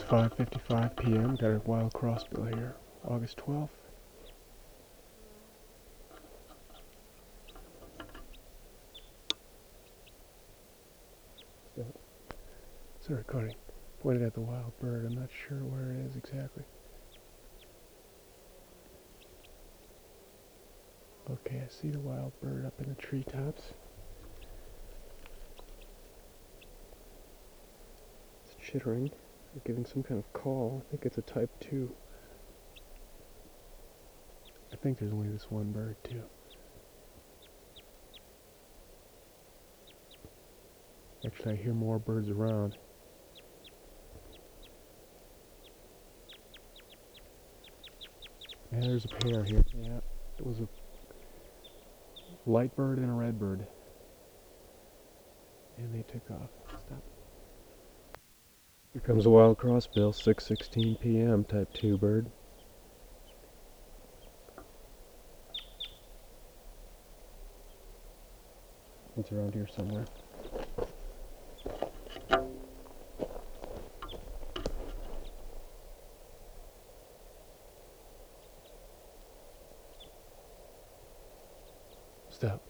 5:55 p.m. Got a wild crossbill here, August 12th. It's a recording. Pointed at the wild bird. I'm not sure where it is exactly. Okay, I see the wild bird up in the treetops. It's chittering, or giving some kind of call. I think it's a type 2. I think there's only this one bird, too. Actually, I hear more birds around. Yeah, there's a pair here. Yeah, it was a light bird and a red bird. And they took off. Stop. Here comes a wild crossbill, 6:16 p.m. type 2 bird. It's around here somewhere. Stop.